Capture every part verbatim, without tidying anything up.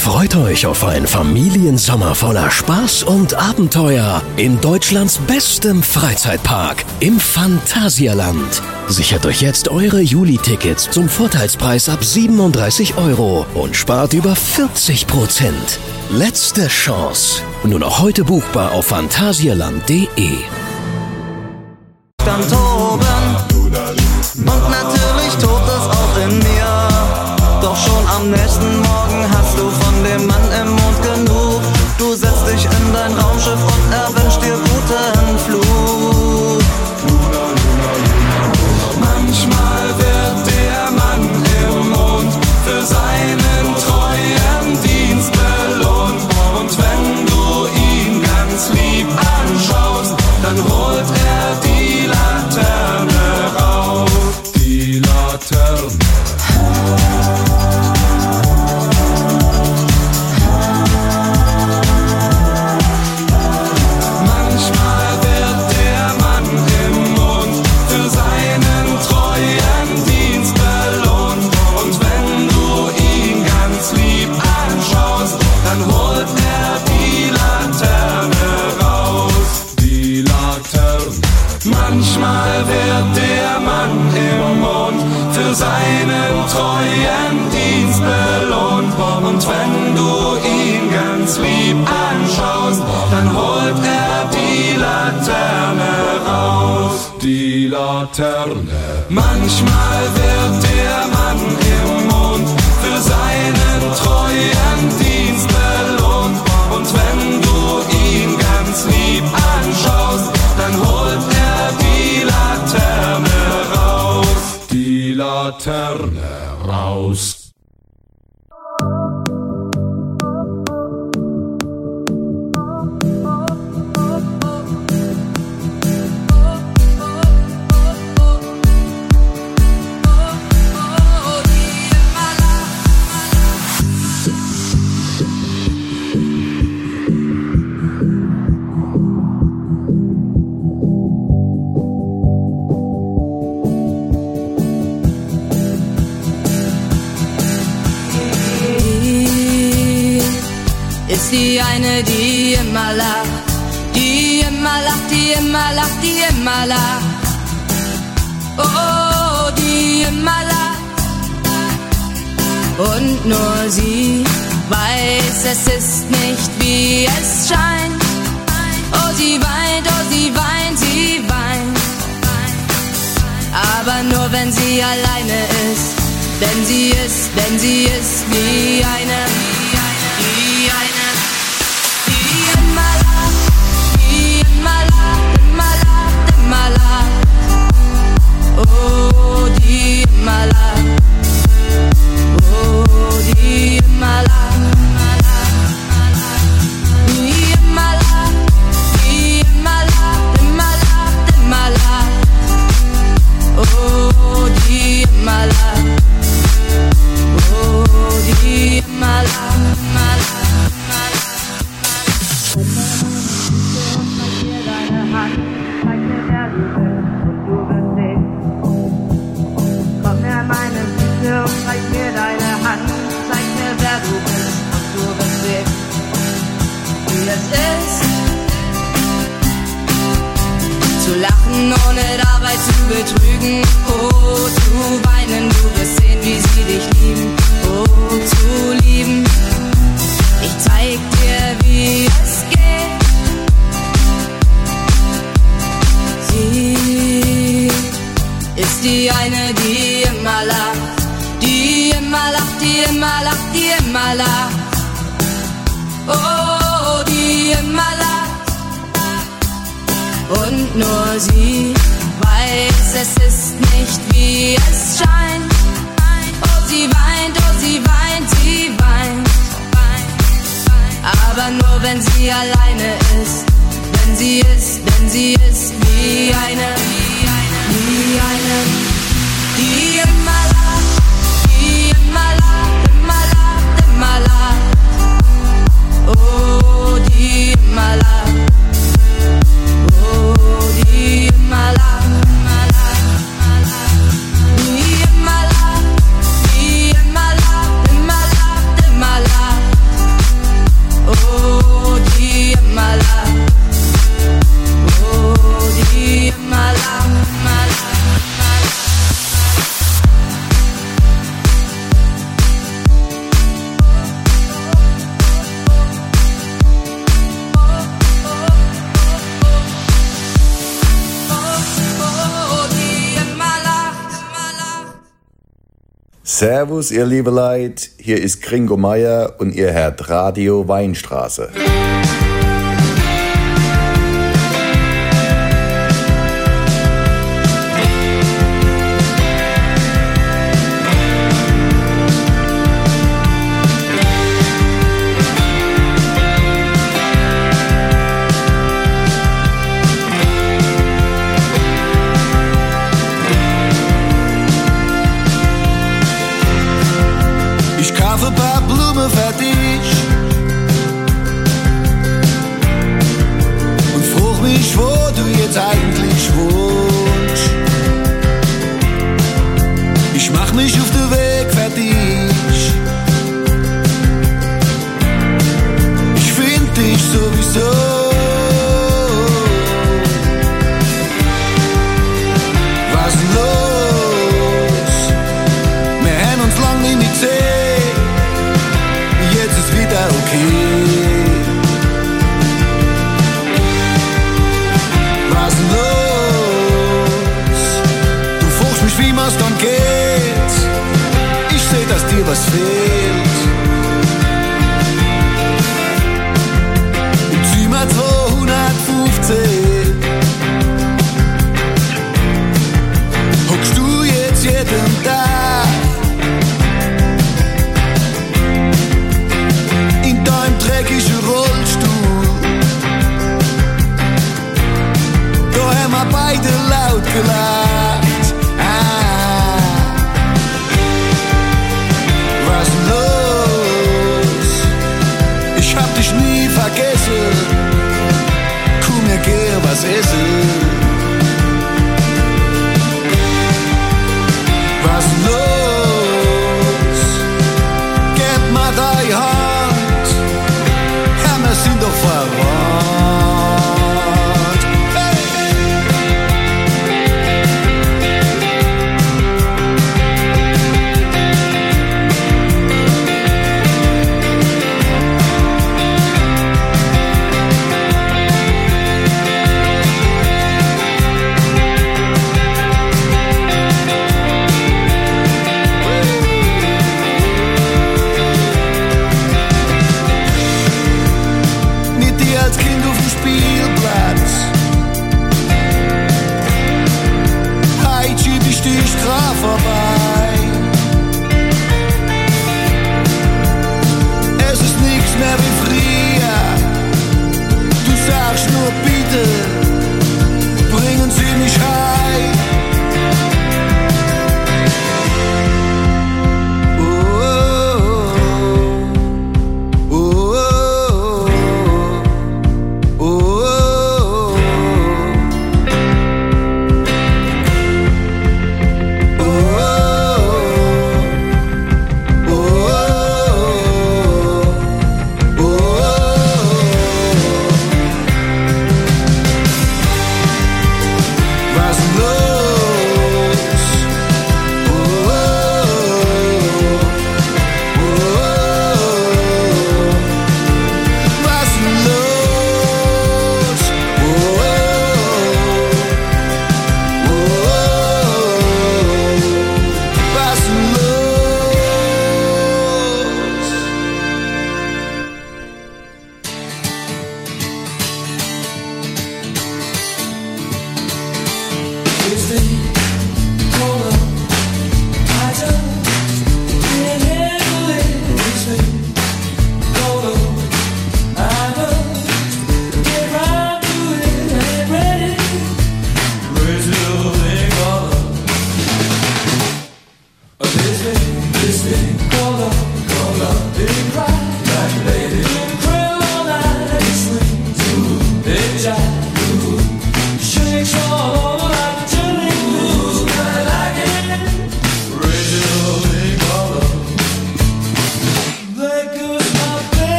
Freut euch auf einen Familiensommer voller Spaß und Abenteuer in Deutschlands bestem Freizeitpark im Phantasialand. Sichert euch jetzt eure Juli-Tickets zum Vorteilspreis ab siebenunddreißig Euro und spart über vierzig Prozent. Letzte Chance. Nur noch heute buchbar auf phantasialand punkt de. Dann toben und natürlich tobt es auch in mir. Doch schon am nächsten Morgen hast du von dem Mann im Mond genug. Du setzt dich in dein Raumschiff und er wünscht dir guten Flug. Manchmal wird der Mann im Mond für seinen treuen Dienst belohnt. Und wenn du ihn ganz lieb anschaust, dann holt er die Laterne raus. Die Laterne. Manchmal wird der Mann im Mond für seinen treuen Dienst belohnt. Und wenn du ihn ganz lieb anschaust, dann holt er die Laterne raus. Die Laterne. Manchmal wird der Mann im Mond für seinen treuen Dienst belohnt. Und wenn du ihn ganz lieb anschaust, dann holt er die Laterne raus. Die Laterne raus. Die eine, die immer lacht, die immer lacht, die immer lacht, die immer lacht. Oh, die immer lacht. Und nur sie weiß, es ist nicht, wie es scheint. Oh, sie weint, oh, sie weint, sie weint. Aber nur wenn sie alleine ist, denn sie ist, denn sie ist wie eine, wie eine. Oh, die immer lacht. Oh, die immer lacht. Die immer lacht. Die immer lacht, immer lacht, immer lacht. Oh, die immer lacht. Oh, die immer lacht, immer lacht, immer lacht. Zeig mir deine Hand, zeig mir, wer du bist, und du wirst sehen. Komm her, meine Füße, und zeig mir deine Hand, zeig mir, wer du bist, und du wirst sehen, wie es ist, zu lachen, ohne dabei zu betrügen. Oh, zu weinen, du wirst sehen, wie sie dich lieben. Oh, zu lieben, ich zeig dir, wie es geht. Sie ist die eine, die immer lacht, die immer lacht, die immer lacht, die immer lacht. Oh, die immer lacht. Und nur sie weiß, es ist nicht, wie es scheint. Oh, sie weint, oh, sie weint, sie weint. Aber nur wenn sie alleine ist, denn sie ist, denn sie ist wie eine, wie eine, die immer lacht, die immer lacht, immer lacht, immer lacht. Oh, die immer lacht. Oh, die immer lacht, immer lacht, immer lacht. Die immer lacht, die immer lacht, immer lacht, immer lacht. Servus, ihr liebe Leute, hier ist Gringo Meier und ihr hört Radio Weinstraße.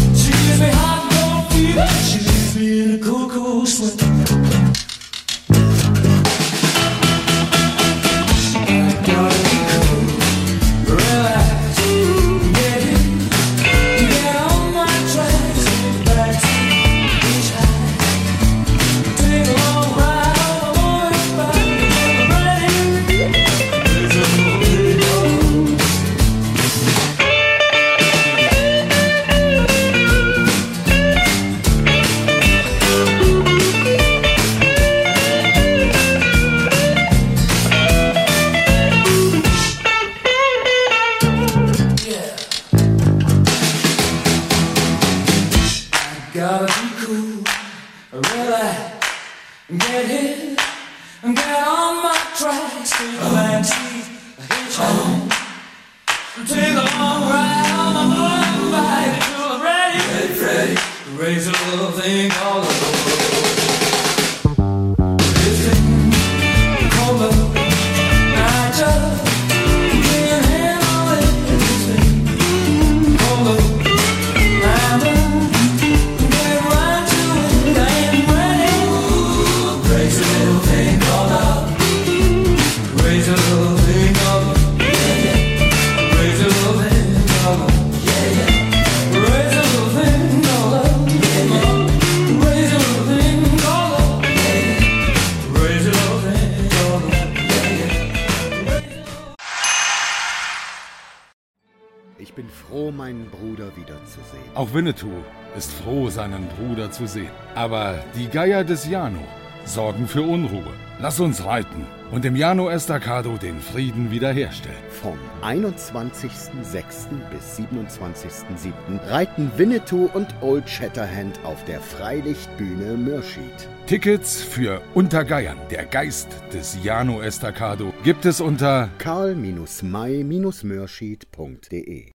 She leaves me in a cool, cool sweat. Get on my tracks, take a backseat, hitchhike. Take a long ride on my motorbike till I'm ready. Ready, ready. Raise a little thing called a this thing called love. I just lay your hand on it. This thing called love. I'm done. Get right to it. I am ready. Raise a little thing called love. Raise a little thing called love. Raise a little thing called love. Yeah, yeah. Raise a little thing called love. Yeah, yeah. Raise a little thing called love. Yeah, yeah. Raise a little thing called love. Yeah, yeah. Ich bin froh, meinen Bruder wiederzusehen. Auch Winnetou ist froh, seinen Bruder zu sehen. Aber die Geier des Jano sorgen für Unruhe. Lass uns reiten und im Jano Estacado den Frieden wiederherstellen. Vom einundzwanzigsten sechsten bis siebenundzwanzigsten siebten reiten Winnetou und Old Shatterhand auf der Freilichtbühne Mürschid. Tickets für Unter Geiern, der Geist des Jano Estacado, gibt es unter karl may mürschid punkt de.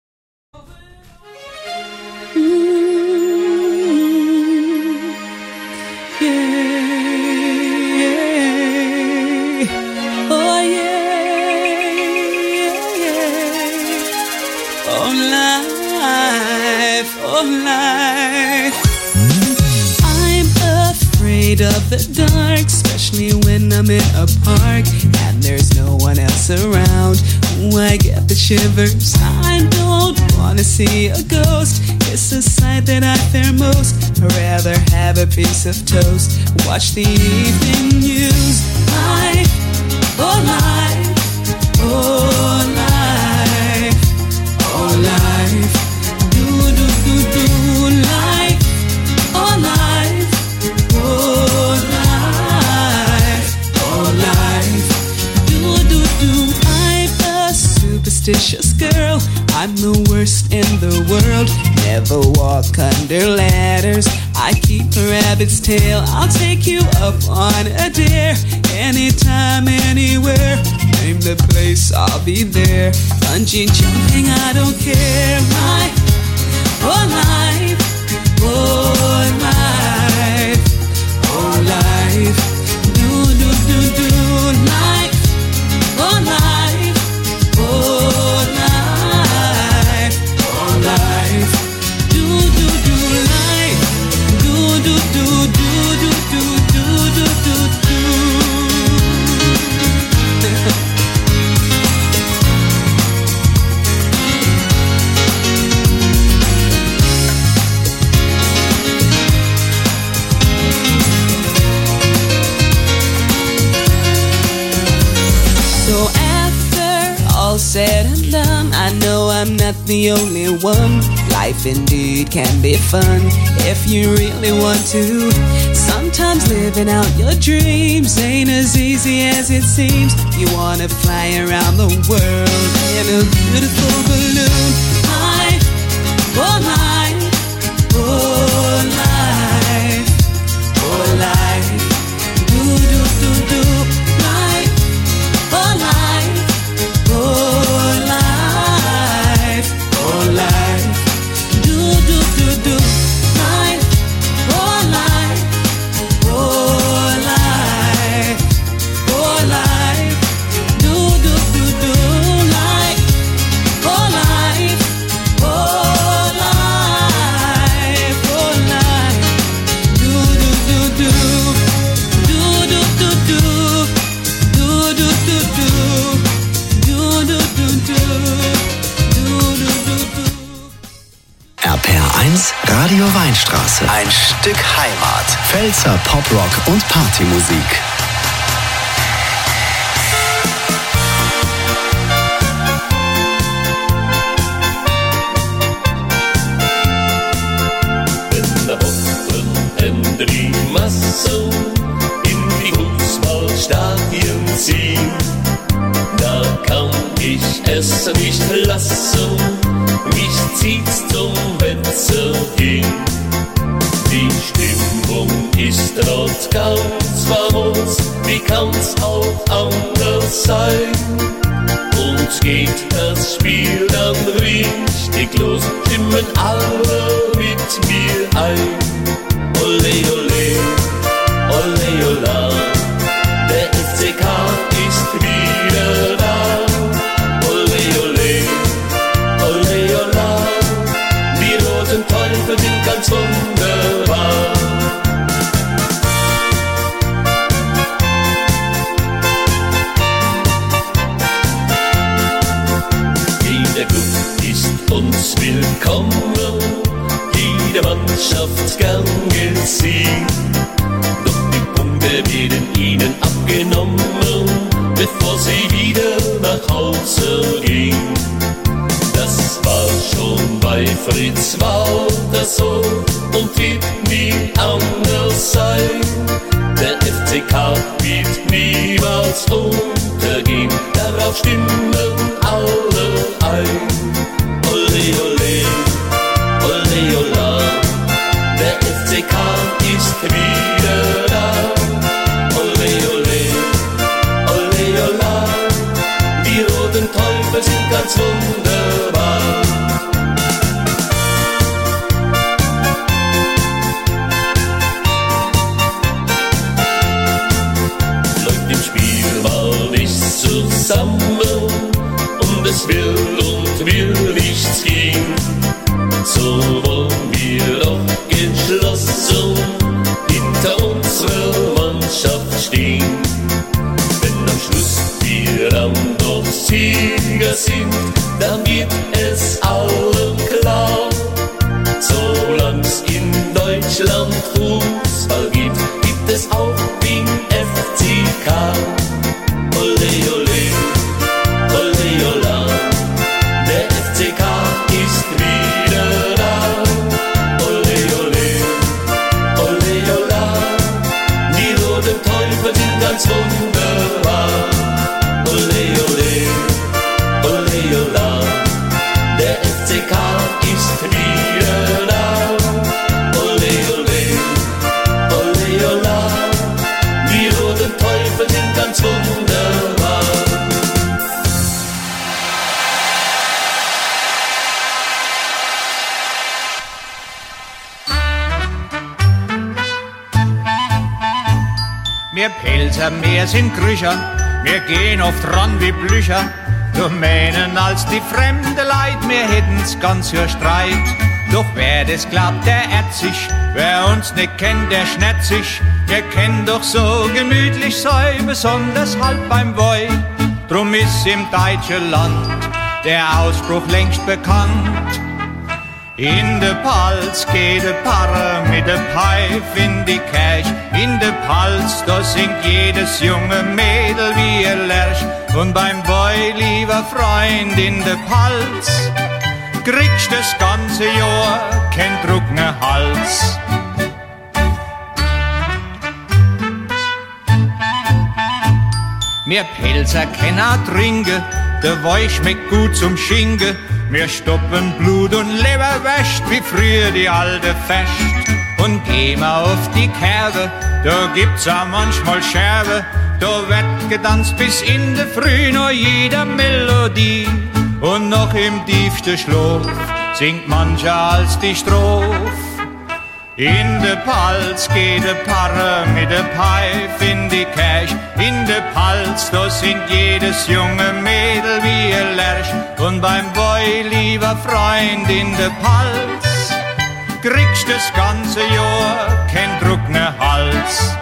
Oh yeah, yeah. Oh life, oh life. I'm afraid of the dark, especially when I'm in a park and there's no one else around. Ooh, I get the shivers. I don't wanna see a ghost. It's a sight that I fear most. I'd rather have a piece of toast, watch the evening news. Life, oh life, oh life, oh life. Do do do do life, oh life, oh life, oh life. Do do do. I'm a superstitious girl. I'm the worst in the world. Never walk under ladders. I keep a rabbit's tail. I'll take you up on a dare. Anytime, anywhere. Name the place, I'll be there. Bungee jumping, I don't care. Life, oh life, oh life, oh life. Do do do do life, oh life, oh life, oh life. Do do do life, do do do do do do do do do. So after all said and done, I know I'm not the only one. Life indeed can be fun if you really want to. Sometimes living out your dreams ain't as easy as it seems. You wanna fly around the world in a beautiful balloon. Life, oh life, oh life, oh life. Do do do do life, oh life, oh life, oh life. Do do do do life, oh life, oh life, oh life. Do do do do life, oh life, oh life, oh life. Do do do do, do do do do, do do do do, do do do do, do do do do. R P R eins Radio Weinstraße. Ein Stück Heimat. Pfälzer Poprock und Partymusik. Wenn der Wochenende die Massen in die Fußballstadien ziehen, da kann ich es nicht lassen, mich zieht's zum Wetzel hin. Die Stimmung ist rot ganz famos, wie kann's auch anders sein? Und geht das Spiel dann richtig los, stimmen alle mit mir ein. Ole, ole, ole, ola, der F C K ist wieder da. Ole, ole, ole, ola, die roten Teufel sind ganz wunderbar. Jeder Club ist uns willkommen, jede Mannschaft gern gesehen. Doch die Punkte werden ihnen abgenommen, bevor sie wieder nach Hause gehen. Das war schon bei Fritz Walter so und wird nie anders sein. Der F C K wird niemals untergehen, darauf stimmen alle ein. Ole, ole, ole, ola, der F C K ist wieder da. Ole, ole, ole, ola, die roten Teufel sind ganz wunderbar. Läuft im Spiel mal nichts zusammen und es will und will nichts gehen, so wollen wir doch geschlossen hinter unserer Mannschaft stehen. Wenn am Schluss wir dann doch Sieger sind, dann wird es allen klar. Solang's in Deutschland Fußball gibt, gibt es auch den F C K. Ole, ole, ole, ola, der F C K ist wieder da. Ole, ole, ole, ola, die roten Teufel sind ganz wunderbar. Ole, ole, ole, ola, der F C K ist wieder da. Ole, ole, ole, ola, die roten Teufel sind ganz wunderbar. Wir Pelzer, wir sind Grücher, wir gehen oft ran wie Blücher. Wir meinen als die fremde Leid, wir hätten's ganz für Streit. Doch wer das glaubt, der ehrt sich, wer uns nicht kennt, der schnärt sich. Wir kennen doch so gemütlich sein, besonders halt beim Woi. Drum ist im deutschen Land der Ausspruch längst bekannt. In de Palz geht de Parre mit de Pfeif in die Kirch. In de Palz, da singt jedes junge Mädel wie ihr Lerch. Und beim Boy, lieber Freund, in de Palz kriegst das ganze Jahr kein trockner Hals. Wir Pelzer kennen auch trinken, der Wein schmeckt gut zum Schinken. Wir stoppen Blut und Leber wäscht, wie früher die alte Fest. Und gehen wir auf die Kerbe, da gibt's auch manchmal Scherbe. Da wird getanzt bis in der Früh, noch jeder Melodie. Und noch im tiefsten Schlaf singt mancher als die Strophe. In de Palz geht de Parre mit de Pfeif in die Kirch. In de Palz, da singt jedes junge Mädel wie ihr Lerch. Und beim Boy, lieber Freund, in de Palz kriegst das ganze Jahr kein trockner Hals.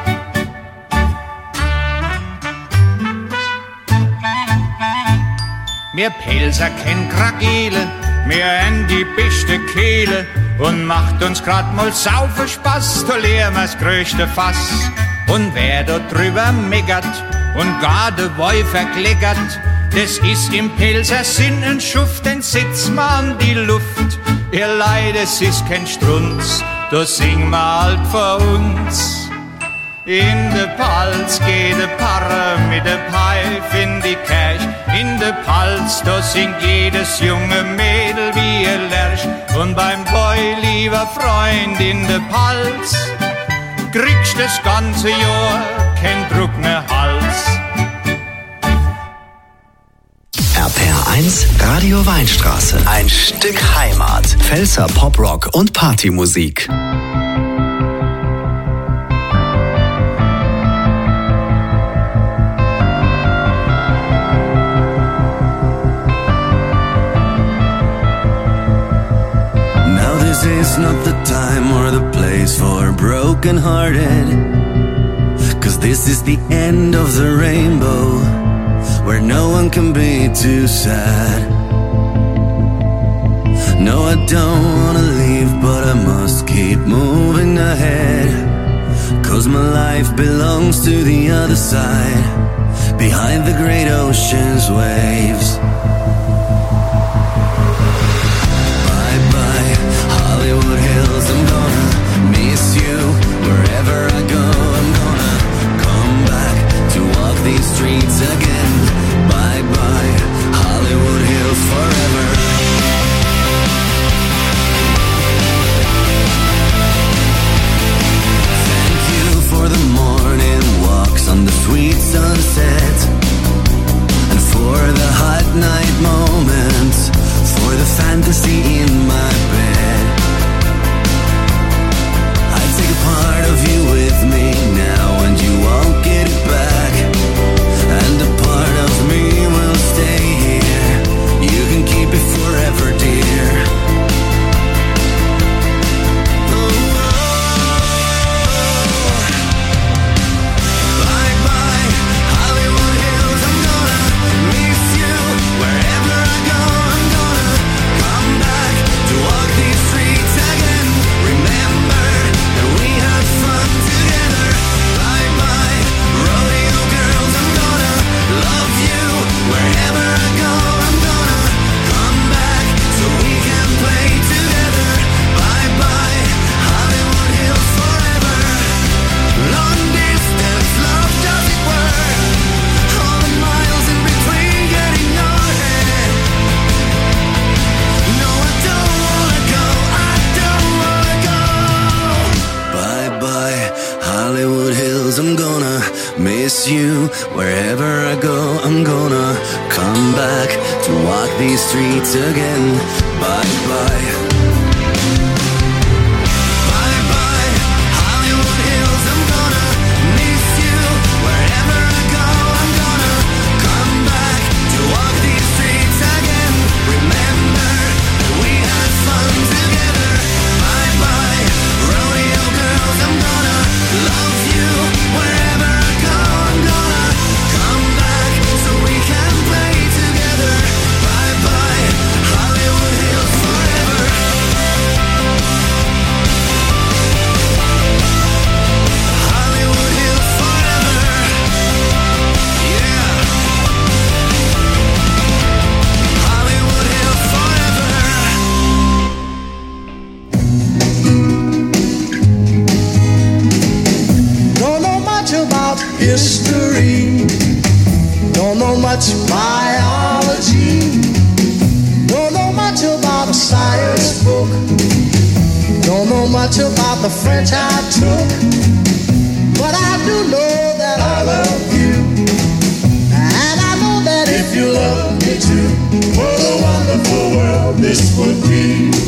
Wir Pelzer kennen Kragele, wir haben die beste Kehle. Und macht uns grad mal saufen Spaß, da leeren wir's größte Fass. Und wer da drüber meckert und gar de Woi verkleckert, das ist im Pelzer Sinn ein Schuft, den sitzt man an die Luft. Ihr Leid, es ist kein Strunz, da singen wir halt vor uns. In de Palz geht de Parre mit de Pfeif in die Kirch. In de Palz, da singt jedes junge Mädel wie ihr Lerch. Und beim Boy, lieber Freund, in de Palz kriegst das ganze Jahr kein Druck mehr Hals. R P R eins Radio Weinstraße. Ein Stück Heimat. Pfälzer Poprock und Partymusik. Now this is not the time or the place for broken-hearted, 'cause this is the end of the rainbow, where no one can be too sad. No, I don't wanna leave, but I must keep moving ahead, 'cause my life belongs to the other side, behind the great ocean's waves. Bye-bye, Hollywood Hills, I'm gonna miss you. Wherever I go, I'm gonna come back to walk these streets again. Bye-bye, Hollywood Hills forever. Thank you for the morning walks on the sweet sunset, and for the hot night moments, for the fantasy in my bed. I take a part of you with me now, and you won't get it back. And a part of me will stay here. You can keep it forever, dear. Oh, bye-bye, Hollywood Hills, I'm gonna miss you. Wherever I go, I'm gonna come back to walk these streets again. Remember that we had fun together. Bye-bye, rodeo girls, I'm gonna love you. Wherever I go, I'm gonna come back so we can play together. Bye-bye, Hollywood Hills forever. Long distance love, does it work? All the miles in between getting your head. No, I don't wanna go, I don't wanna go. Bye-bye, Hollywood Hills, I'm gonna miss you. Wherever I go, I'm gonna come back to walk these streets again. Bye-bye. Bye-bye, Hollywood Hills, I'm gonna miss you. Wherever I go, I'm gonna come back to walk these streets again. Remember that we had fun together. Bye-bye, rodeo girls, I'm gonna love you. Wherever I go, I'm gonna come back so we can play together. Bye-bye, Hollywood Hills forever. Hollywood Hills forever. Yeah. Hollywood Hills forever. Don't know much about history, don't know much biology, don't know much about a science book, don't know much about the French I took, but I do know that I love you, and I know that if you love me too, what a wonderful world this would be.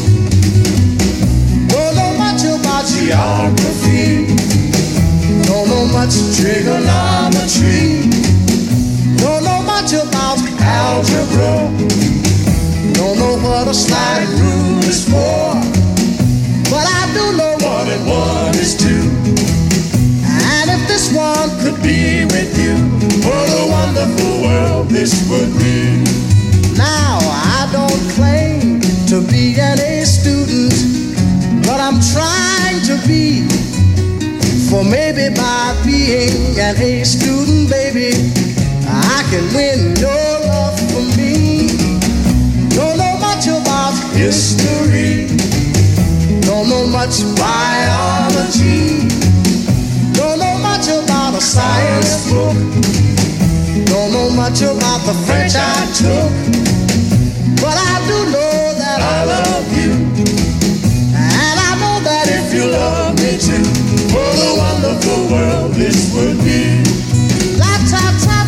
Don't know much about geography, don't know much trigonometry, don't know much about algebra, don't know what a slide rule is for, but I do know one and one is two. And if this one could be with you, what a wonderful world this would be. Now I don't claim to be an A student, but I'm trying to be. For maybe by being an A student, baby, I can win your love for me. Don't know much about history, don't know much biology, don't know much about a science book, don't know much about the French I took, but I do know that I love you, and I know that if you love me too, what a wonderful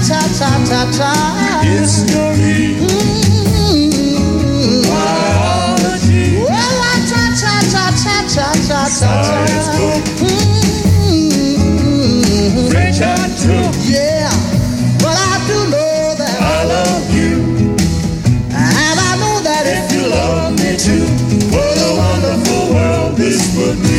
ta ta ta ta. History. Mm-hmm. Biology. Well, I ta ta ta ta ta ta ta. Science book. Mm-hmm. French I took. Yeah, but I do know that I love you. And I know that if you love me too, what a wonderful world this would be.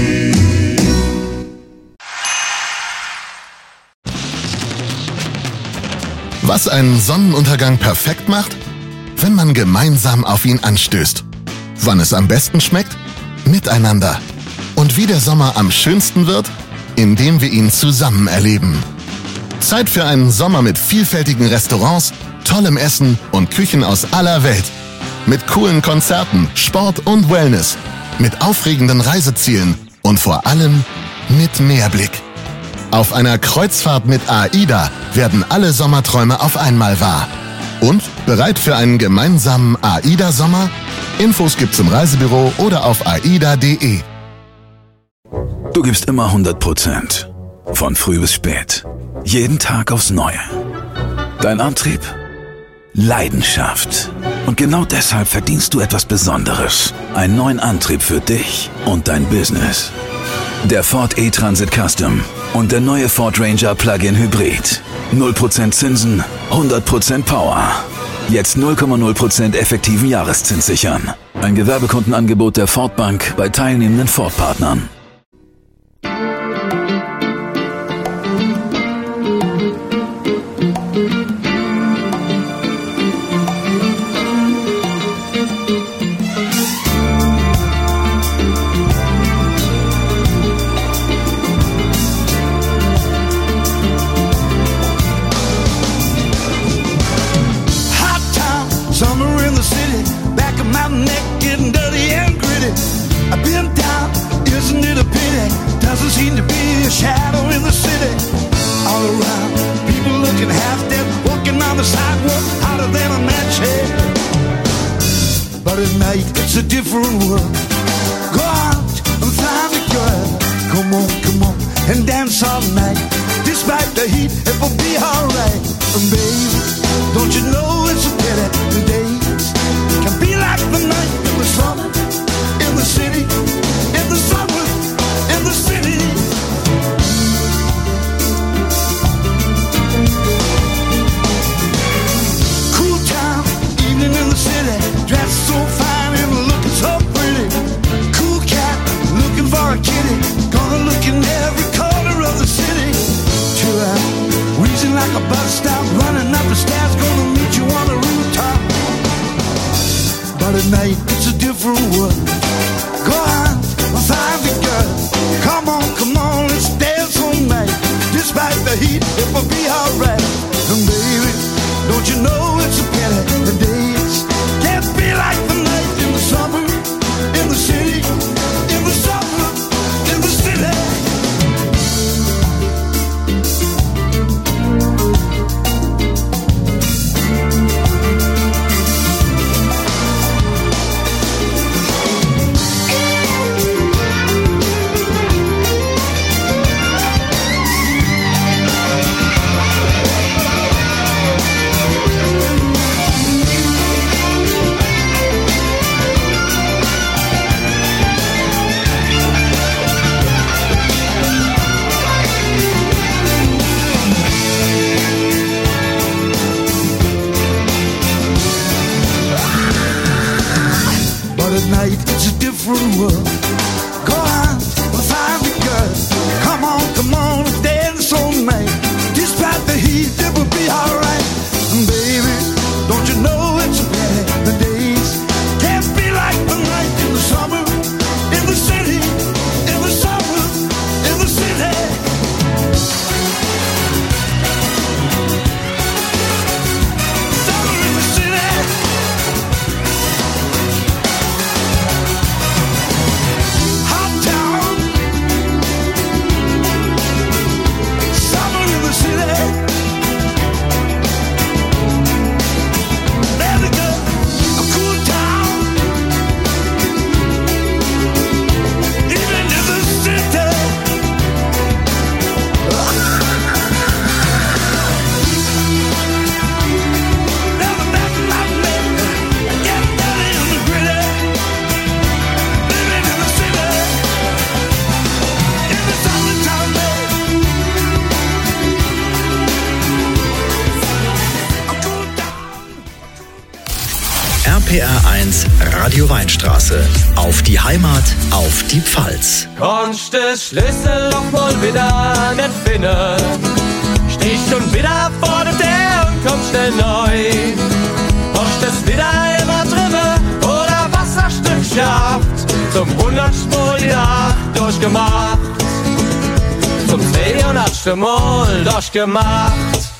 Was einen Sonnenuntergang perfekt macht? Wenn man gemeinsam auf ihn anstößt. Wann es am besten schmeckt? Miteinander. Und wie der Sommer am schönsten wird? Indem wir ihn zusammen erleben. Zeit für einen Sommer mit vielfältigen Restaurants, tollem Essen und Küchen aus aller Welt. Mit coolen Konzerten, Sport und Wellness. Mit aufregenden Reisezielen und vor allem mit Meerblick. Auf einer Kreuzfahrt mit AIDA werden alle Sommerträume auf einmal wahr. Und bereit für einen gemeinsamen AIDA-Sommer? Infos gibt's im Reisebüro oder auf aida punkt de. Du gibst immer hundert Prozent. Von früh bis spät. Jeden Tag aufs Neue. Dein Antrieb? Leidenschaft. Und genau deshalb verdienst du etwas Besonderes. Einen neuen Antrieb für dich und dein Business. Der Ford E-Transit Custom und der neue Ford Ranger Plug-in Hybrid. null Prozent Zinsen, hundert Prozent Power. Jetzt null Komma null Prozent effektiven Jahreszins sichern. Ein Gewerbekundenangebot der Ford Bank bei teilnehmenden Ford-Partnern. It's a different world. Go out and find a girl. Come on, come on, and dance all night. Despite the heat, it will be alright. And baby, don't you know it's a pity the days can be like the night in the summer, in the city, in the summer, in the city. Cool town, evening in the city, dressed so fine. So pretty, cool cat, looking for a kitty. Gonna look in every corner of the city. Chill out, wheezing like a bus stop, running up the stairs, gonna meet you on the rooftop. But at night, it's a different world. Go on, find the girl. Come on, come on, let's dance all night. Despite the heat, it will be alright. And baby, don't you know it's a pity the days can't be like the night in the summer. In the city, in the summer, in the city. P R eins Radio Weinstraße. Auf die Heimat, auf die Pfalz. Kannst den Schlüssel noch mal wieder nicht finden? Steh schon wieder vor der Tür und komm schnell neu. Hast es wieder immer drüber oder was hast du geschafft? Zum hundertsten Mal die Nacht durchgemacht. Zum zweihundertsten Mal durchgemacht.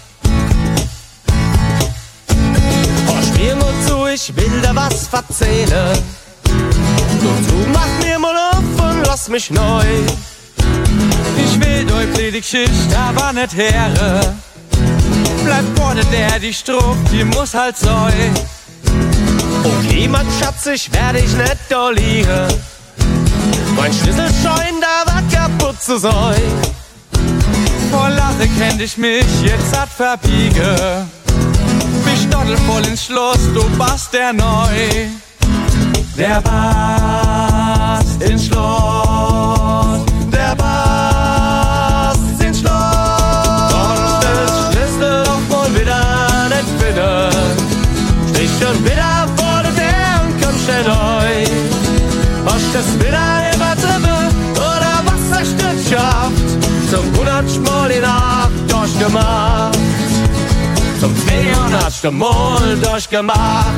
Hörst mir mal zu, ich will dir was erzählen. Und du mach mir mal auf und lass mich neu. Ich will deutlich die Geschichte, aber nicht hören. Bleib vorne der, die Strupp, die muss halt sein. Okay, mein Schatz, ich werde dich nicht da liegen. Mein Schlüssel scheint aber kaputt zu sein. Vor Lache kennt ich mich, jetzt hat verbiege. Mich stoddel voll ins Schloss, du warst der Neu. Der Bass ins Schloss, der Bass ins Schloss. Und den Schlüssel auch mal wieder nicht finden. Steh schon wieder vor der Tür und komm schnell neu. Hast das wieder übertrieben oder was hast du geschafft? Zum hundertsten Mal die Nacht durchgemacht. Zum zweihundertsten Mal durchgemacht.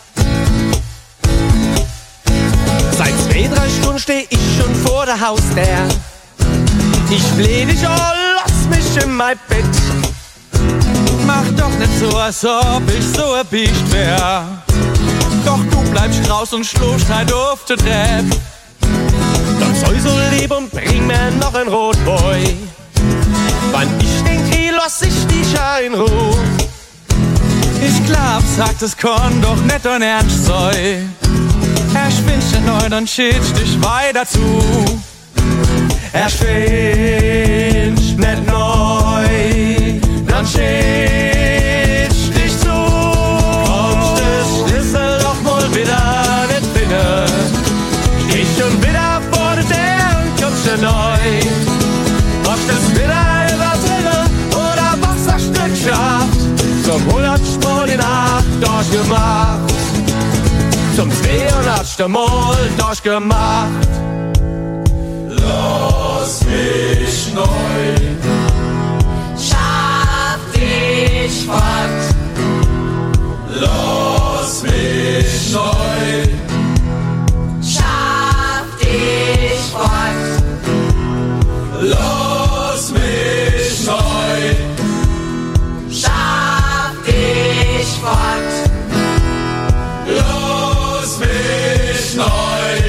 Seit zwei, drei Stunden steh ich schon vor der Haustür. Ich fleh dich an, lass mich in mein Bett. Mach doch nicht so, als ob ich so erbiegt wär. Doch du bleibst raus und schläfst halt auf der Treppe. Dann sei so lieb und bring mir noch ein Rotboy. Wann ich denk, hey, lass ich dich in Ruhe. Ich glaub, sagt es kann doch nicht dein Ernst sein. Er schwingt dir neu, dann schätzt dich weiter zu. Er schwingt nicht neu, dann schätzt dich zu. Kommst den Schlüssel doch mal wieder nicht finden. Steh schon wieder vor der Tür und kommst du neu. Hast es wieder übertrieben oder was hast du geschafft? Zum hundertsten Mal die Nacht durchgemacht. Zum zweihundertsten Mal durchgemacht. Lass mich neu. Schaff dich fort. Lass mich neu. Schaff dich fort. Lass mich neu. Schaff dich fort. Lass mich neu.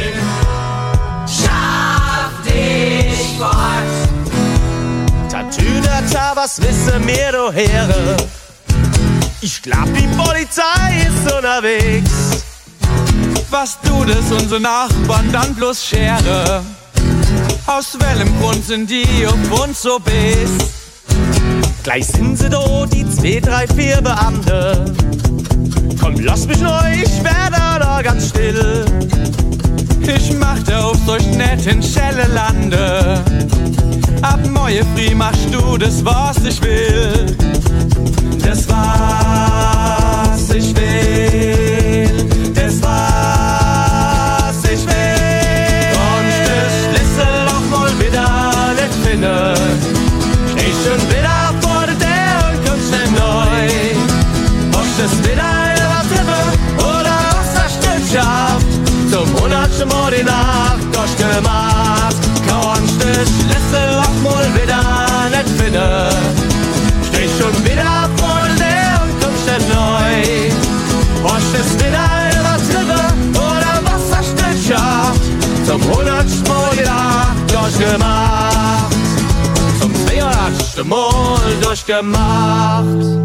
Schaff dich fort. Tatütata, was wissen wir, du Heere? Ich glaub, die Polizei ist unterwegs. Was tut es unsere Nachbarn dann bloß Schere? Aus welchem Grund sind die auf uns so best? Gleich sind sie da, die zwei, drei, vier Beamte. Komm, lass mich neu, ich werde da ganz still. Ich mach dir auf solch nett in Schelle Lande. Ab morgen früh machst du das, was ich will. Das, was ich will. Das, was ich will. Kannst den Schlüssel auch mal wieder nicht finden. Steh schon wieder vor der Tür und komm schnell neu. Hast es wieder übertrieben oder was hast du geschafft? Zum hundertsten Mal die Nacht durchgemacht. Kannst den Schlüssel auch mal wieder nicht finden. Steh schon wieder vor der Tür und komm schnell neu. Hast es wieder übertrieben oder was hast du geschafft? Zum hundertsten Mal die Nacht durchgemacht. Zum zweihundertsten Mal durchgemacht.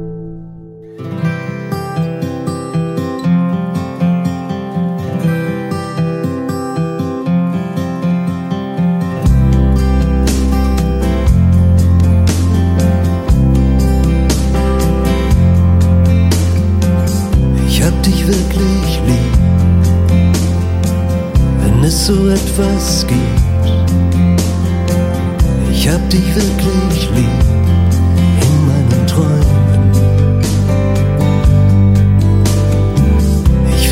Wirklich lieb, wenn es so etwas gibt. Ich hab dich wirklich lieb in meinen Träumen. Ich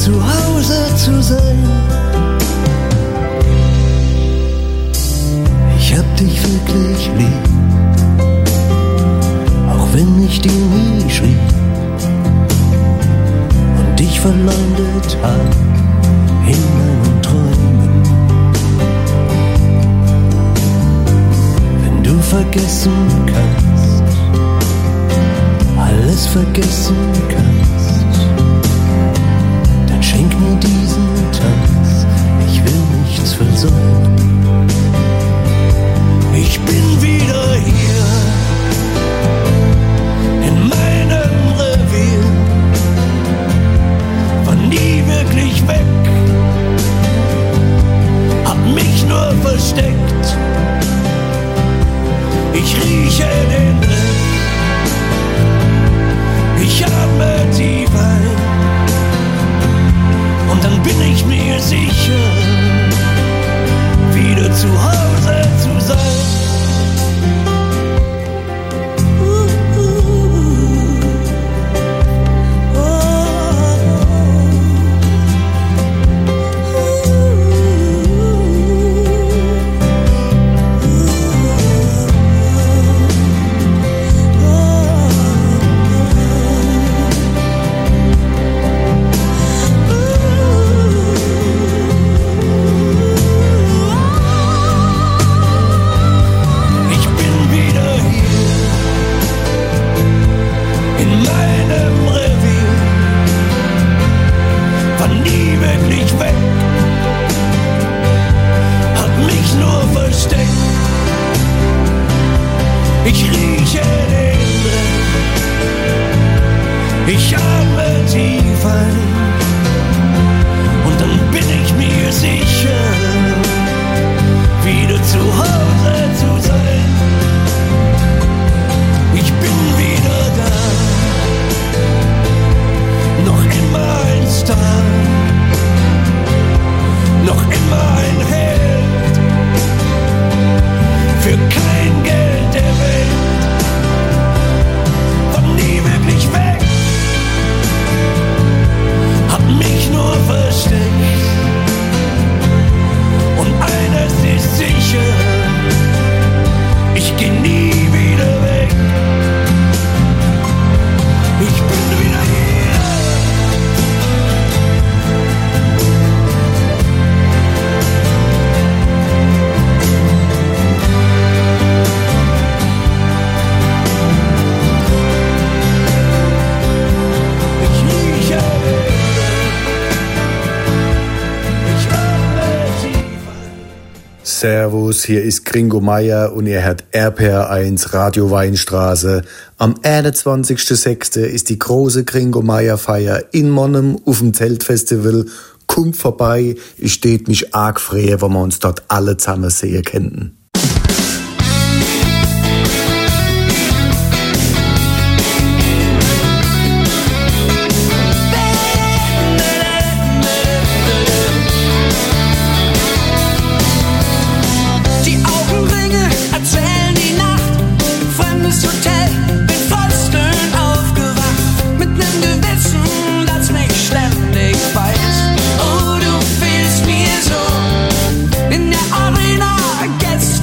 zu Hause zu sein. Ich hab dich wirklich lieb, auch wenn ich dir nie schrieb und dich verleumdet hab in meinen Träumen. Wenn du vergessen kannst, alles vergessen kannst, dann schenk mir diesen Tanz, ich will nichts versäumen. Ich bin wieder hier in meinem Revier, war nie wirklich weg, hab mich nur versteckt. Ich rieche den Dreck, ich atme tief ein und dann bin ich mir sicher, wieder zu Hause zu sein. Servus, hier ist Gringo Meier und ihr hört R P R eins Radio Weinstraße. Am einundzwanzigsten sechsten ist die große Gringo Meier Feier in Monnem auf dem Zeltfestival. Kommt vorbei, ich steht mich arg freue, wenn wir uns dort alle zusammen sehen könnten. Guess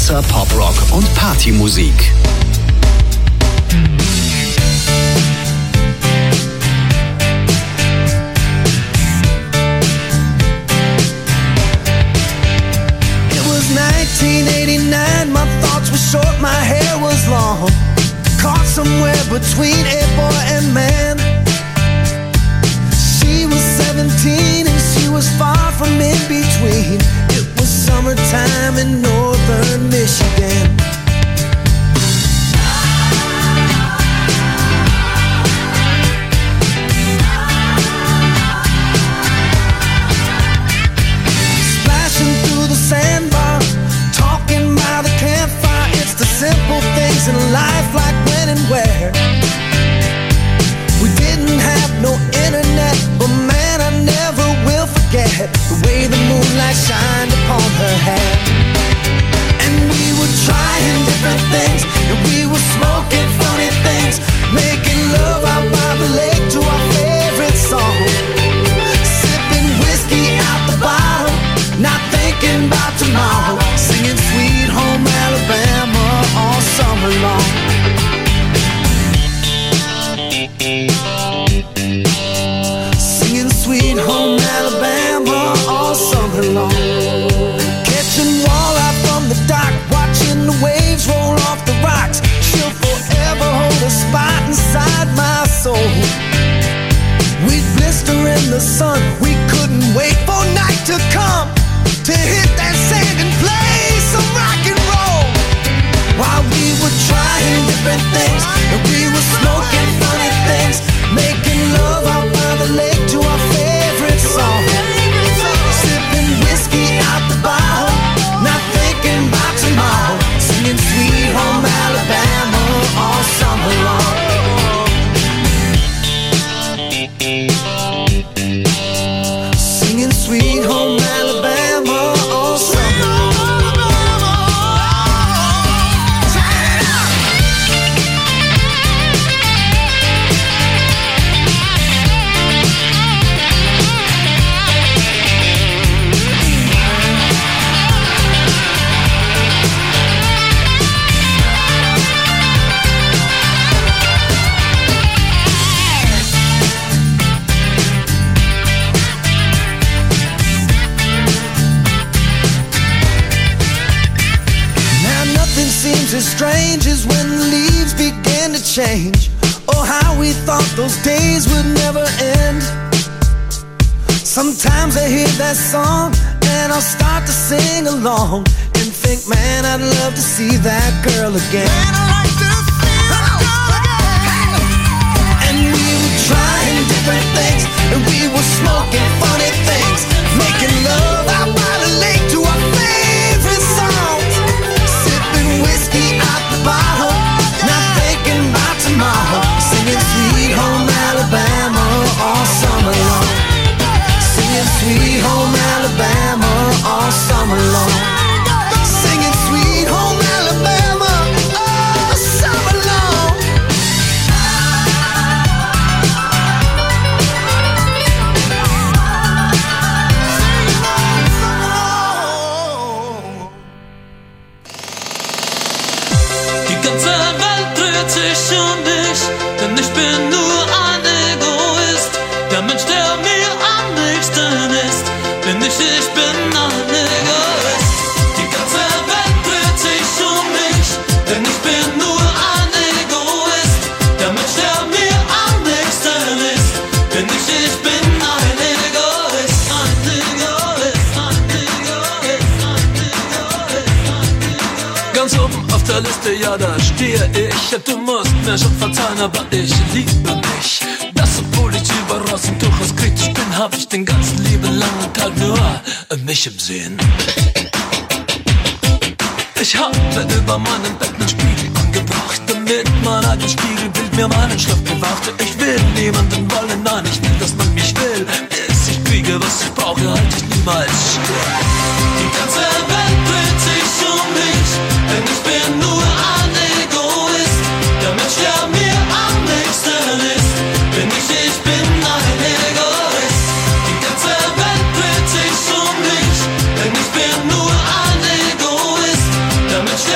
Pfälzer Poprock und Partymusik. nineteen eighty-nine, my thoughts were short, my hair was long. Caught somewhere between a boy and man. She was seventeen and she was far from in between. It was summertime in northern Michigan. Splashing through the sandbar, talking by the campfire. It's the simple things in life, like when and where. We didn't have no internet, but man, I never will forget the way the moonlight shined upon her hair. And we were trying different things, and we were smoking funny things, making love out by the lake to our favorite song. Sipping whiskey out the bottle, not thinking about tomorrow, singing Sweet Home Alabama all summer long. Singing Sweet Home Alabama all summer long. Catching walleye from the dock, watching the waves roll off the rocks. She'll forever hold a spot inside my soul. We'd blister in the sun, we couldn't wait for night to come to hit that sand and play some rock and roll. While we were trying different things, and we were smoking funny things, making love out by the lake to our favorite song. Sipping whiskey out the bottle, not thinking about tomorrow, singing Sweet Home Alabama all summer long. Singing Sweet Home Alabama all summer long. Seems as strange as when the leaves began to change. Oh, how we thought those days would never end. Sometimes I hear that song and I'll start to sing along and think, man, I'd love to see that girl again. Man, I'd like to see that girl again. And we were trying different things, and we were smoking funny things, making love out by the lake to our favorite songs. Whiskey out the bottle, not thinking about tomorrow, singing Sweet Home Alabama all summer long. Singing Sweet Home Alabama all summer long. Singing Sweet Home Alabama all summer long. Die ganze Welt dreht sich um mich, denn ich bin nur ein Egoist. Der Mensch, der mir am nächsten ist, bin ich, ich bin ein Egoist. Die ganze Welt dreht sich um mich, denn ich bin nur ein Egoist. Der Mensch, der mir am nächsten ist, bin ich, ich bin ein Egoist. Ein Egoist, ein Egoist, ein Egoist. Ganz oben auf der Liste, ja, da stehe ich. Du musst mir schon verzeihen, aber ich liebe mich. Das, obwohl ich überall und durchaus kritisch bin, hab ich den ganzen lieben langen Tag nur mich im Sinn. Ich habe über meinem Bett einen Spiegel angebracht, damit mein eigenes Spiegelbild mir meinen Schlaf bewachte. Ich will niemanden wollen, nein, ich will, dass man mich will. Bis ich kriege, was ich brauche, halte ich niemals still. Die ganze Welt dreht sich um mich, denn ich bin nur ein Egoist. Der Mensch, der mir am nächsten ist, bin ich, ich bin ein Egoist. Die ganze Welt dreht sich um mich, denn ich bin nur ein Egoist. Der Mensch,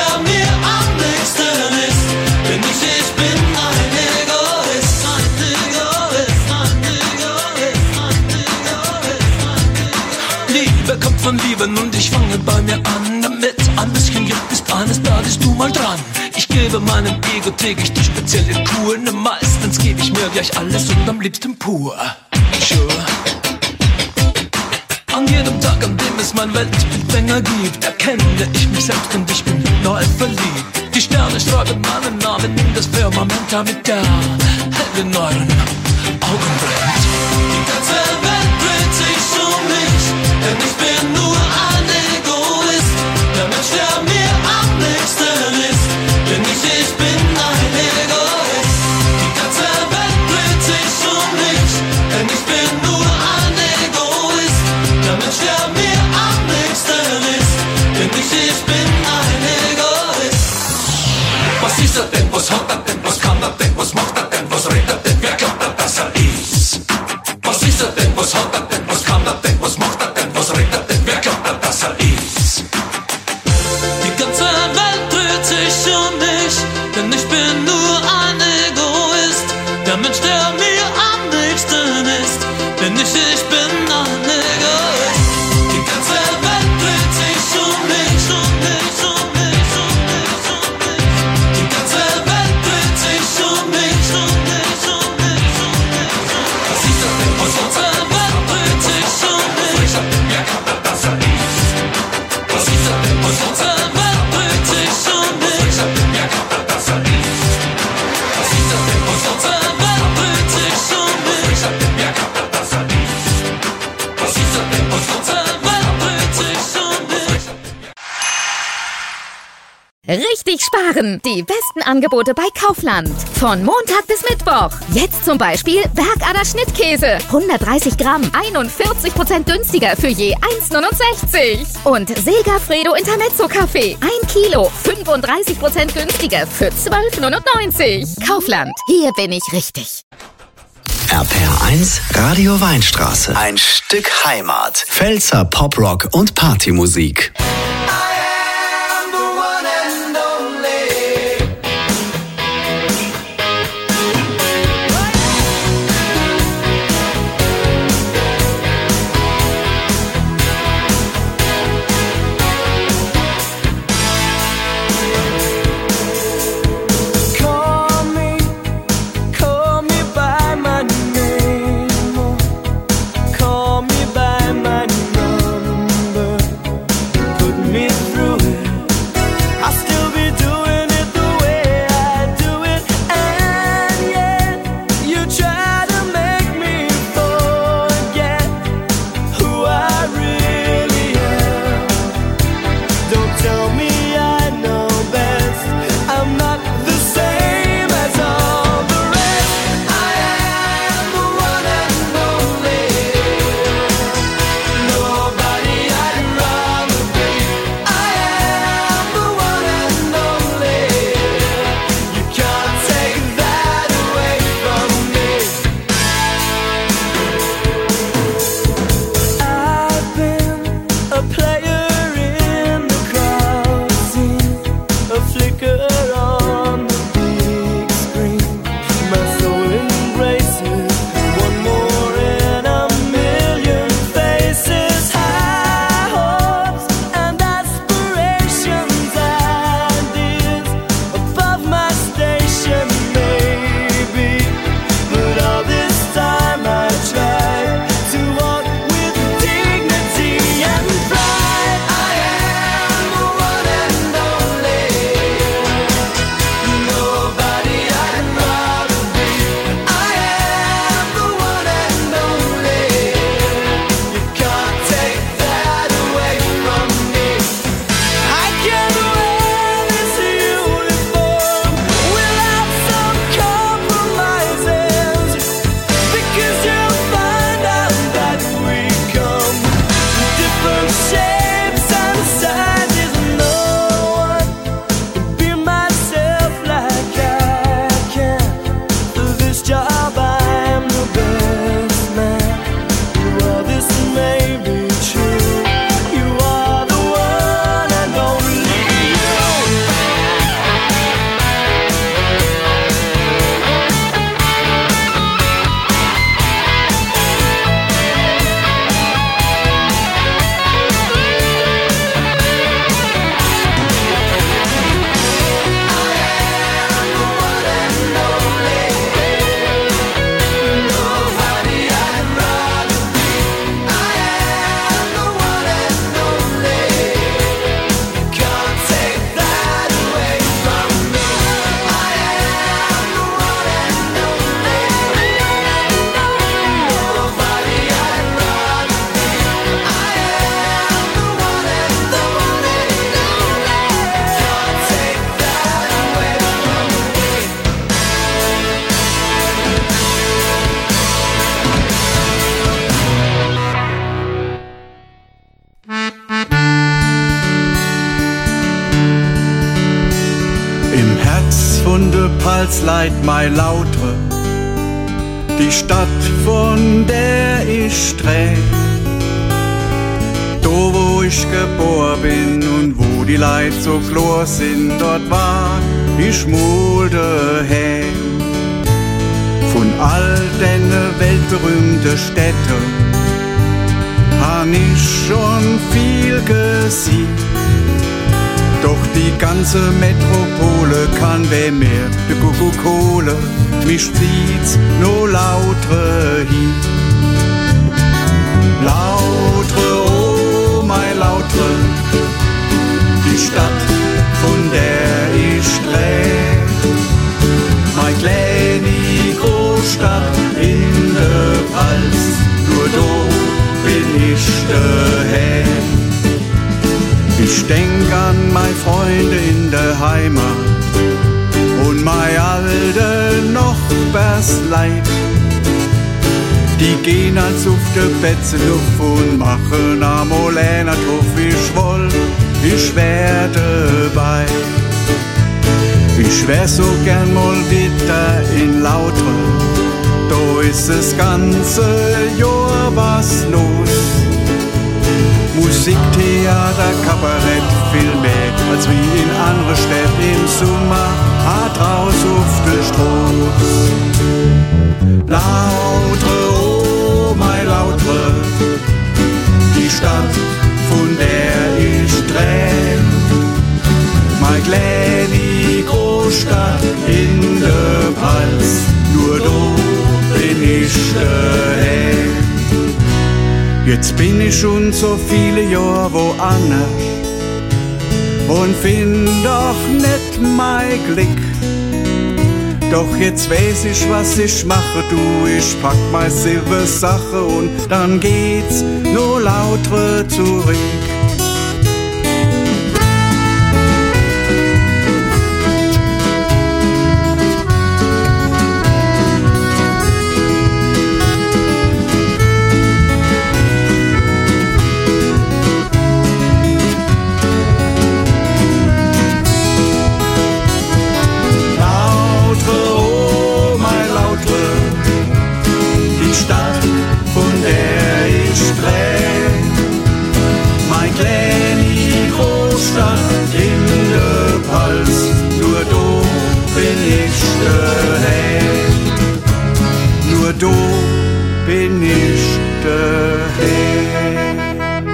eines Tages du mal dran. Ich gebe meinem Ego täglich die spezielle Kur. Ne, meistens gebe ich mir gleich alles und am liebsten pur. Sure. An jedem Tag, an dem es mein Weltbildfänger gibt, erkenne ich mich selbst und ich bin neu verliebt. Die Sterne schreiben meinen Namen in das Firmament, damit der Hell in euren Augen brennt. Die ganze Welt dreht sich um mich, denn ich bin nur ein Egoist. Der Mensch, der mir am nächsten ist, denn ich, ich bin ein Egoist. Die ganze Welt dreht sich um mich, denn ich bin nur ein Egoist. Der Mensch, der mir am nächsten ist, denn ich, ich bin ein Egoist. Was ist er denn, was hat er denn, was kann er denn, was macht er denn, was redet er denn, wer glaubt er, dass er ist? Was ist er denn, was hat er denn, was kann er denn, was macht er denn, was redet er denn, wer glaubt er, dass er ist? Die ganze Welt dreht sich um mich, denn ich bin nur ein Egoist. Der Mensch, der mir am nächsten ist, denn ich, ich bin ein Egoist. Die ganze Welt dreht sich um mich, um mich, um mich, um mich, um mich. Die ganze Welt dreht sich um mich, um mich, um mich, um mich. Was ist das denn, was unsere Welt dreht sich um mich? Wer glaubt er, dass er ist? Was ist das denn, was unsere Welt dreht sich um mich? Wer glaubt er, dass er ist? Was ist das denn, was unsere Welt dreht sich um mich? Wer glaubt er, dass er ist? Was ist das denn, was unsere Welt dreht sich um mich? Richtig sparen! Die besten Angebote bei Kaufland. Von Montag bis Mittwoch. Jetzt zum Beispiel Bergader Schnittkäse. hundertdreißig Gramm, einundvierzig Prozent günstiger für je eins neunundsechzig. Und Segafredo Intermezzo Kaffee. ein Kilo, fünfunddreißig Prozent günstiger für zwölf neunundneunzig. Kaufland. Hier bin ich richtig. R P R eins Radio Weinstraße. Ein Stück Heimat. Pfälzer Poprock und Partymusik. Call me, call me by my name, call me by my number. Put Herz von der Palsleit mei Lautre, die Stadt, von der ich dreh. Da wo ich geboren bin und wo die Leid so klar sind, dort war ich mal daheim. Von all den weltberühmten Städten han ich schon viel gesehen. Doch die ganze Metropole kann wer mehr de Kuckuck-Kohle, mich zieht's no lautre hin. Lautre, oh mein Lautre, die Stadt, von der ich dreh. Mein kleine Großstadt in der Pfalz, nur da bin ich daheim. Ich denk an meine Freunde in der Heimat und mein alte Nachbarsleid. Die gehen als auf der Betze auf und machen amol einer drauf, ich woll, ich wär dabei. Ich wär so gern mal wieder in Lautre, da ist das ganze Jahr was los. Musik, Theater, Kabarett, viel mehr als wie in andere Städte im Sommer, hart raus auf der Straße. Lautre, oh mein Lautre, die Stadt, von der ich dreh. Mein kleine Großstadt in der Pfalz, nur da bin ich daheim. Jetzt bin ich schon so viele Jahre woanders und find doch nicht mein Glück. Doch jetzt weiß ich, was ich mache, du, ich pack mein Silbersache und dann geht's nur lauter zurück. Du bin ich daheim.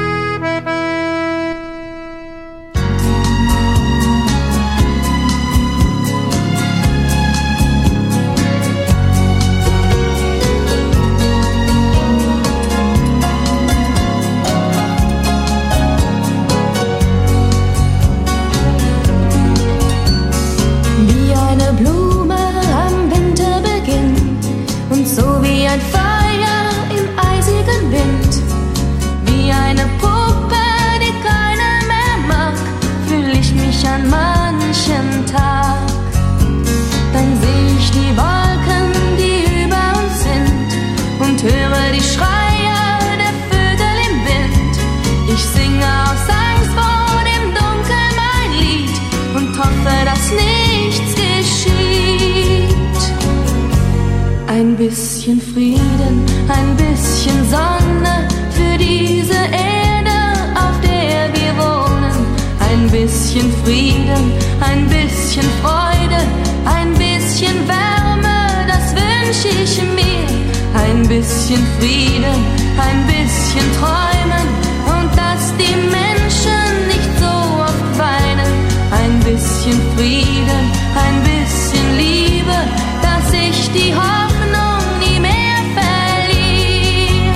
Wie eine Blume am Winterbeginn und so wie ein Feuer im eisigen Wind, wie eine Puppe, die keiner mehr mag, fühl ich mich an manchen Tag. Dann seh ich die Wolken, die über uns sind, und höre die Schreie der Vögel im Wind. Ich singe aus Angst vor dem Dunkel mein Lied und hoffe, dass nichts geschieht. Ein bisschen Frieden, ein bisschen Sonne für diese Erde, auf der wir wohnen. Ein bisschen Frieden, ein bisschen Freude, ein bisschen Wärme, das wünsch ich mir. Ein bisschen Frieden, ein bisschen Träumen und dass die Menschen nicht so oft weinen. Ein bisschen Frieden, ein bisschen Liebe, dass ich die Hoffnung nie mehr verliere.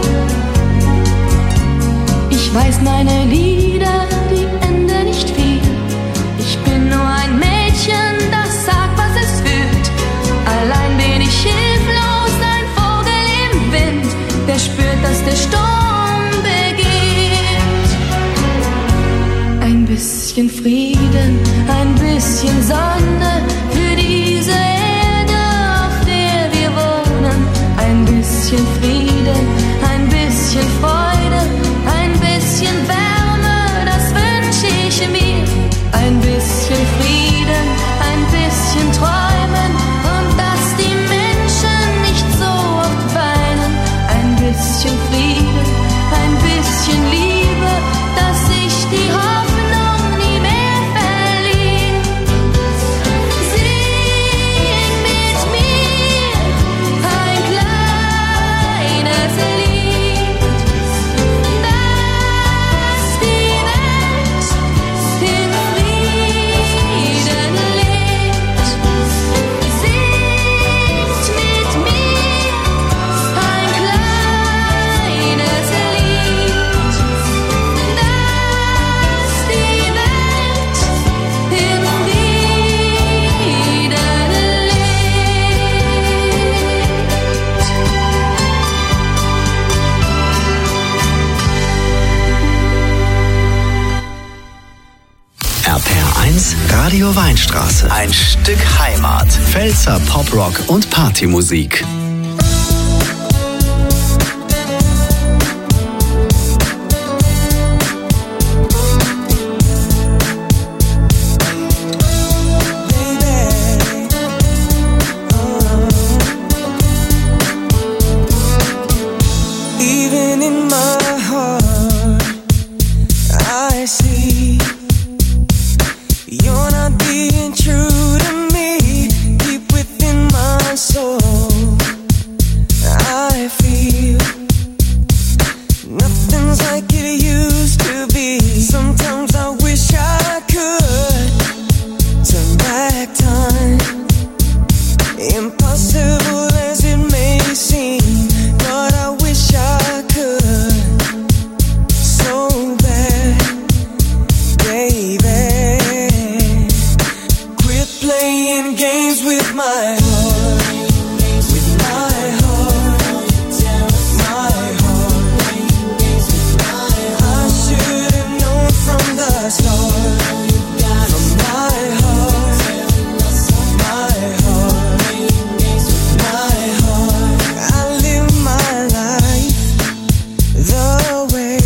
Ich weiß, meine Lieder, die enden nicht viel. Ich bin nur ein Mädchen, das sagt, was es fühlt. Allein bin ich hilflos, ein Vogel im Wind, der spürt, dass der Sturm beginnt. Ein bisschen Frieden, ein bisschen Sonne für diese Erde, auf der wir wohnen. Ein bisschen Frieden, ein bisschen Freude, ein bisschen Wärme, das wünsch ich mir. Ein bisschen Frieden, ein bisschen Weinstraße. Ein Stück Heimat. Pfälzer Poprock und Partymusik. Even in my heart, I see you're not being true to me. Deep within my soul, I feel nothing's like it used to be. Sometimes I wish I could turn back time. Impossible as it may seem, but I wish I could so bad, baby. Quit playing games with my heart, with my heart, my heart. I should have known from the start, from my heart, my heart, my heart. I live my life the way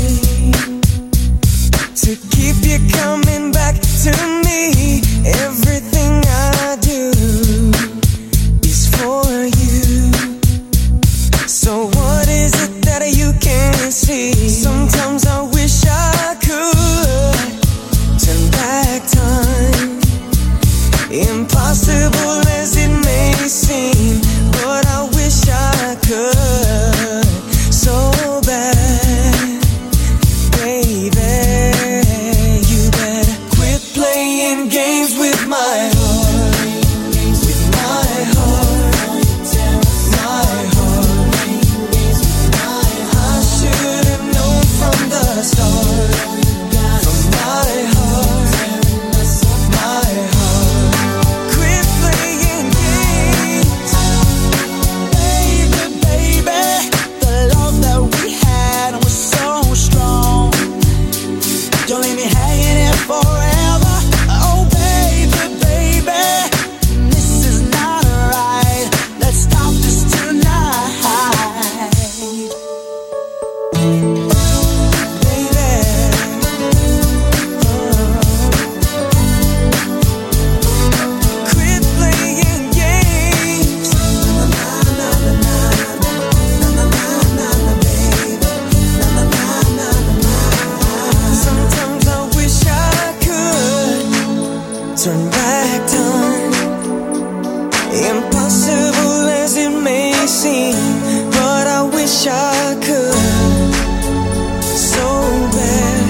to keep you coming back to me. Everything I do is for you. So what is it that you can't see? Sometimes I wish I could turn back time. Impossible as it may seem, but I wish I could so bad, baby. You better quit playing games with my heart, with my heart, my heart. I should have known from the start, from my heart, my heart. Quit playing games, baby, baby. The love that we had was so strong. Don't leave me hanging here forever. Oh, baby, baby, this is not right. Let's stop this tonight, baby. Quit playing games. Na na na na na na na na na, baby. Na na na na na. Sometimes I wish I could turn back time. Impossible as it may seem, but I wish I